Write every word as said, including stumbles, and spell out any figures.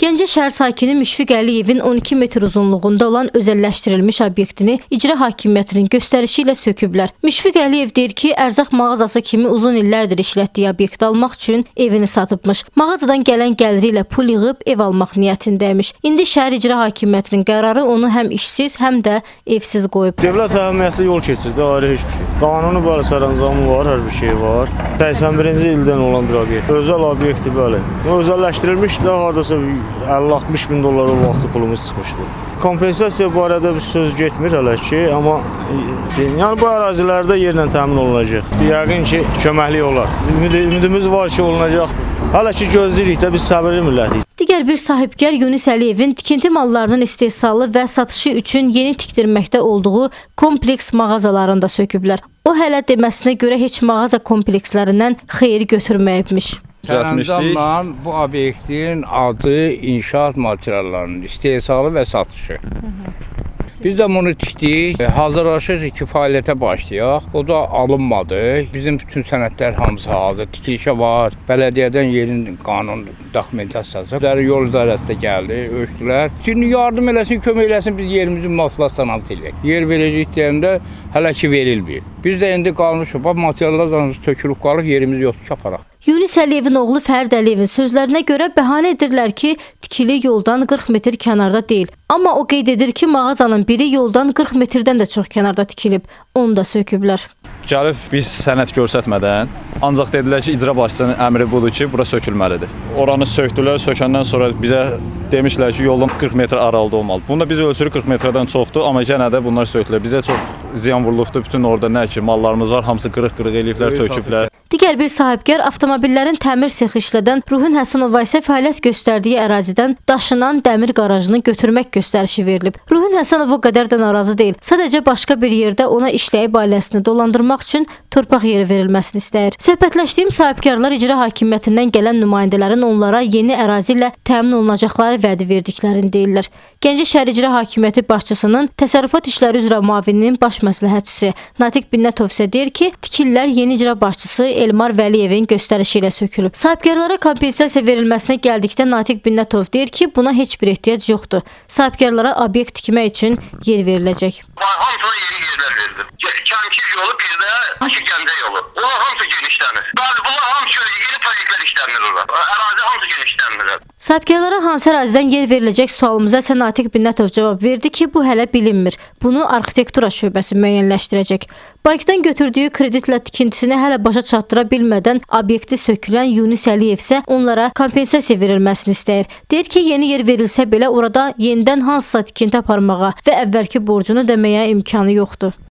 Gəncə şəhər sakini Müşfiq Əliyevin on iki metr uzunluğunda olan özəlləşdirilmiş obyektini icra hakimiyyətinin göstərişi ilə söküblər. Müşfiq Əliyev deyir ki, ərzaq mağazası kimi uzun illərdir işlətdiyi obyekti almaq üçün evini satıbmış. Mağazadan gələn gəliri ilə pul yığıb ev almaq niyyətindəymiş. İndi şəhər icra hakimiyyətinin qərarı onu həm işsiz, həm də evsiz qoyub. Dövlət əhəmiyyətli yol keçirdi, ayrı heç bir şey. Qanuni bəli sərəncamı var, hər bir şey var. səksən birinci ildən olan bir obyekt. Özəl obyekti bəli. Özəlləşdirilmiş də hardasa əlli altmış min dollar o vaxtı pulumuz çıxmışdı. Kompensasiya barədə bir söz getmir hələ ki, amma yəni bu ərazilərdə yerlə təmin olunacaq. Yəqin ki, köməklik olar. Ümidimiz var ki, olunacaq. Hələ ki, gözləyirik də biz səbirli millətik. Digər bir sahibkar Yunis Əliyevin tikinti mallarının istehsalı və satışı üçün yeni tikdirməkdə olduğu kompleks mağazalarını da söküblər. O hələ deməsinə görə heç mağaza komplekslərindən xeyir götürməyibmiş. Sərəncamla bu obyektin adı inşaat materiallarının istehsalı və satışı. Biz də bunu tikdik, hazırlaşırıq ki, fəaliyyətə başlayaq. O da alınmadı. Bizim bütün sənədlər hamısı hazır. Tikilişə var. Bələdiyyədən yerin qanun dokumentasiyası. Yol idarəsi də gəldi, ölçdülər. Şimdi yardım eləsin, kömək eləsin, biz yerimizi müvafiqət edək. Yer verəcək deyəndə hələ ki verilmir. Biz də indi qalmışıq, materiallar tökülüb qalıb, yerimiz yoxdur ki, aparaq. Yunis Əliyevin oğlu Fərid Əliyevin sözlərinə görə bəhanə edirlər ki, tikili yoldan qırx metr kənarda deyil. Amma o qeyd edir ki, mağazanın biri yoldan qırx metrdən də çox kənarda tikilib. Onu da söküblər. Gəlib biz sənəd göstərmədən, ancaq dedilər ki, icra başçısının əmri budur ki, bura sökülməlidir. Oranı söktülər, sökəndən sonra bizə demişlər ki, yoldan qırx metr aralıda olmalı. Bunda biz ölçürük qırx metrdən çoxdur, amma yenə də bunlar sökülür. Bizə çox ziyan vurulubdur. Bütün orada nə ki, mallarımız var, hamısı qırıq-qırıq eləyiblər, töküblər. Digər bir sahibkar avtomobillərin təmir sexi işlədən Ruhun Həsənova isə fəaliyyət göstərdiyi ərazidən daşınan dəmir qarajını götürmək göstərişi verilib. Ruhun Həsənova o qədər də narazı deyil. Sadəcə başqa bir yerdə ona işləyib ailəsini dolandırmaq üçün torpaq yeri verilməsini istəyir. Söhbətləşdiyim sahibkarlar icra hakimiyyətindən gələn nümayəndələrin onlara yeni ərazi ilə təmin olunacaqları vədi verdiklərini deyirlər. Gəncə şəhər icra hakimiyyəti başçısının təsərrüfat işləri üzrə müavininin baş məsləhətçisi Natiq Binnətov isə deyir ki, tikililər yeni icra başçısı Elmar Vəliyevin göstərişi ilə sökülüb. Sahibkarlara kompensasiya verilməsinə gəldikdə Natiq Binnətov deyir ki, buna heç bir ehtiyac yoxdur. Sahibkarlara obyekt tikmək üçün yer veriləcək. Hamısına yeni yerlər verildi. Kəmkir yolu bir də Gəncə yolu. Onlar hamısı genişlənir. Bəli, bunlar hamısı yeni proyektlər işlənir orada. Ərazi hamısı genişlənir. Sahibkarlara hansı ərazidən yer veriləcək sualımıza isə Natiq Binnətov cavab verdi ki, bu hələ bilinmir. Bunu arxitektura şöbəsi müəyyənləşdirəcək. Bankdan götürdüyü kreditlə tikintisini hələ başa çatdıra bilmədən obyekti sökülən Yunis Əliyev isə onlara kompensasiya verilməsini istəyir. Deyir ki, yeni yer verilsə belə orada yenidən hansısa tikinti aparmağa və əvvəlki borcunu ödəməyə imkanı yoxdur.